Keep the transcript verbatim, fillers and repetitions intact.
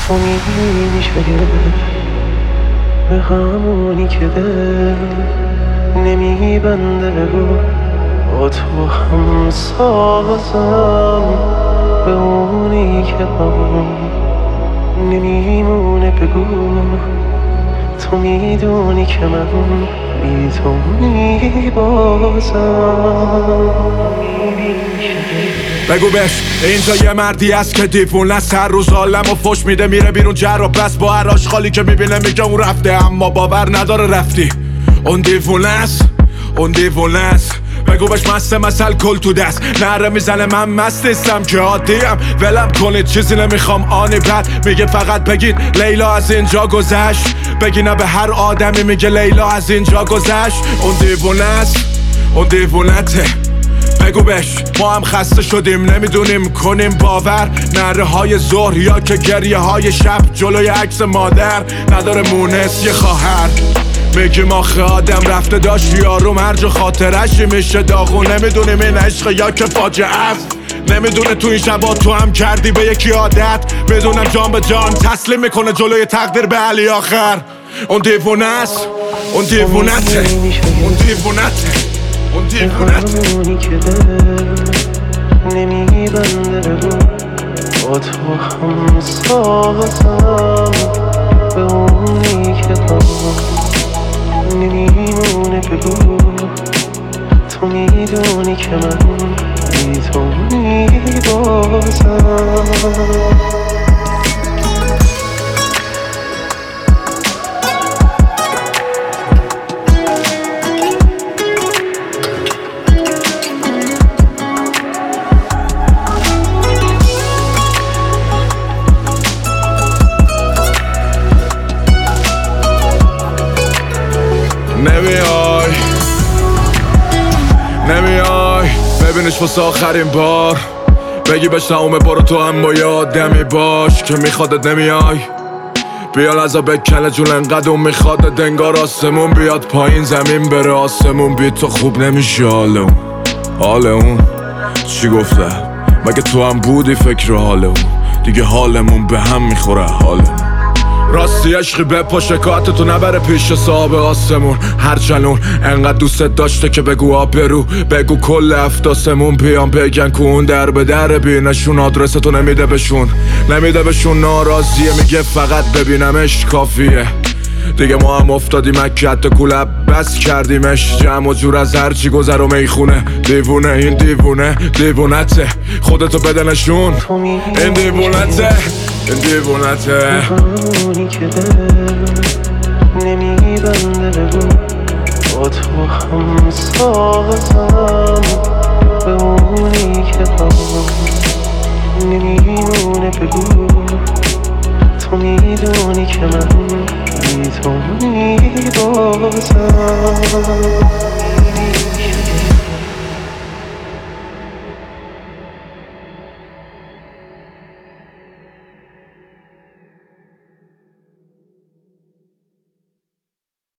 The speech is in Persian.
تو میشه به همونی که دل نمیبنده بگو با تو هم سازم، به اونی که با نمیمونه بگو تو میدونی که من بی تو میبازم. بگو بش اینجا یه مردی هست که دیوونه است، هر روز عالم و فش میده میره بیرون جر و بس، با هر آشغالی که میبینه میگه اون رفته، اما باور نداره رفتی. اون دیوونه است، اون دیوونه است. بگو بش مسته مثل کل تو دست نره میزنه من مست نیستم که عادیم، ولم کنید چیزی نمیخوام آنی بد میگه فقط بگید لیلا از اینجا گذشت، بگی نه به هر آدمی میگه لیلا از اینجا گذشت. اون دیوونه است، اون دیوونته. بگو بش ما هم خسته شدیم نمیدونیم کنیم باور، نره های ظهر یا که گریه های شب جلوی عکس مادر نداره مونس یه خواهر. میگیم آخه آدم رفته داشت یارو مرج و خاطرش میشه داغون، نمیدونیم این عشق یا که فاجعه است، نمیدونه تو این شبا تو هم کردی به یکی عادت، بدونم جان به جان تسلیم میکنه جلوی تقدیر به علی آخر. اون دیوونه است، اون دیوونته، اون دیوونته، اون دیوونته. همونی که دل نمیبنده بگو با تو هم سازم، به اونی که با نمیمونه بگو تو میدونی که من بی تو میبازم. نمیای نمیای ببینش واسه آخرین بار، بگی بهش نامه برو تو هم با یه آدمی باش که میخوادت. نمیای بیا لحظه بکنه جون انقدر اون میخوادت، انگار آسمون بیاد پایین زمین بره آسمون بی تو خوب نمیشه. حال اون حال اون چی گفته مگه تو هم بودی فکر حال اون، دیگه حالمون به هم میخوره حالمون. راستی عشقی به پا شکایت تو نبره پیش صاحب آسمون، هر چنون انقدر دوستت داشته که بگو آبرو، بگو کل افتاسمون بیان بگن که اون در به در بینشون، آدرس تو نمیده بهشون، نمیده بهشون، ناراضیه میگه فقط ببینمش کافیه. دیگه ما هم افتادیم اکت کلب بس کردیمش، جمع و جور از هرچی گذر و میخونه. دیوونه این دیوونه دیوونته، خودتو بده نشون این دیوونته این دیوونته. همونی که دل نمیبنده بگو با تو هم سازم، به اونی که با نمیمونه بگو تو میدونی که من بی تو میبازم.